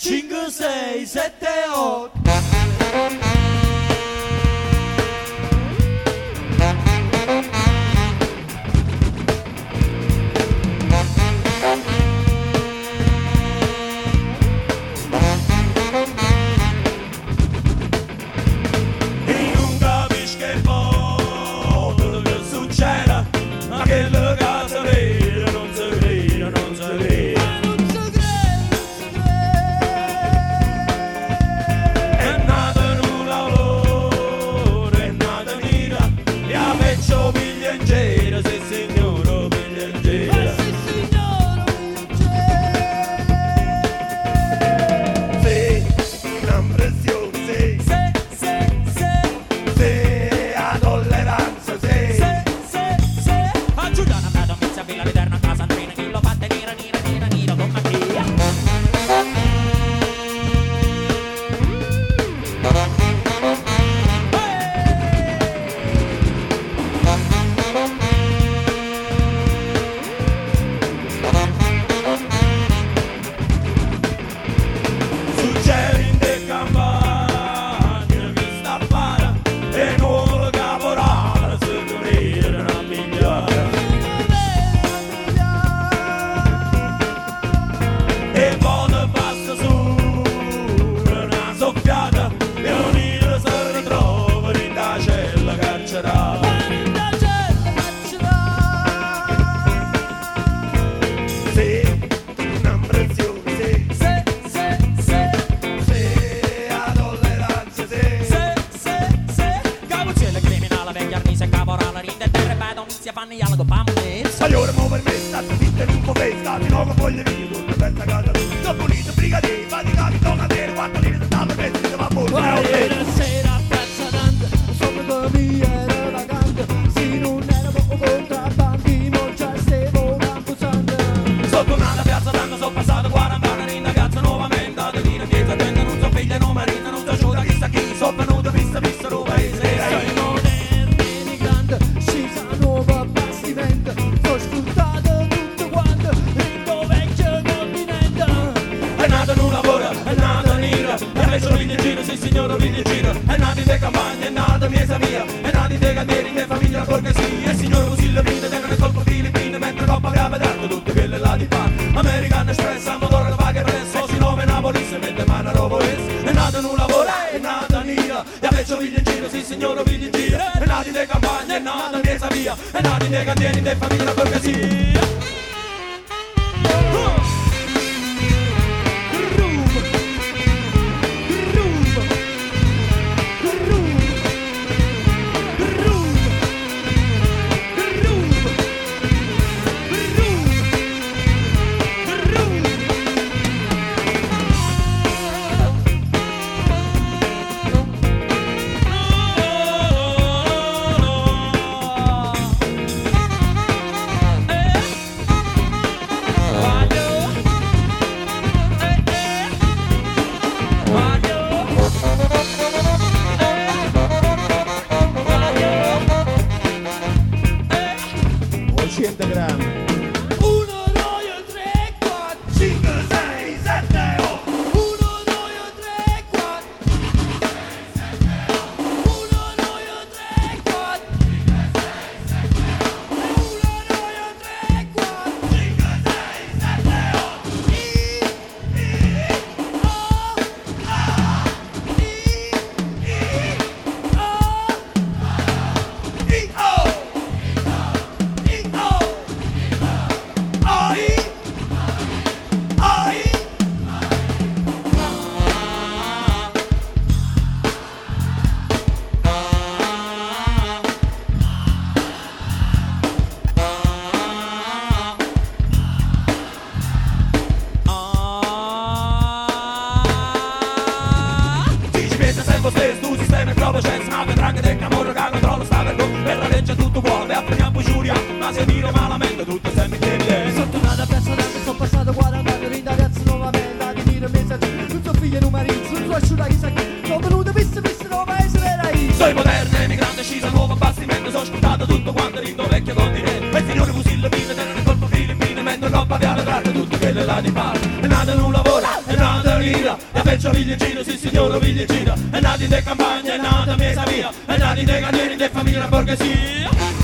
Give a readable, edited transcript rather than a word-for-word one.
5, 6, 7, 8. Sono moderno, emigrante, sciso, nuovo bastimento, sono scontato tutto quanto rindo vecchio continente. E il signore fusillo, fine, tenere colpo filippine, mentre roba via la tratta, tutto che le là di bar. È nata in un lavoro, è nata in Ira, e fece Vigliggino, sì signore Vigliggino. È nata in de campagna, è nata a mesa mia, è nata in de cantieri, de famiglia borghesia.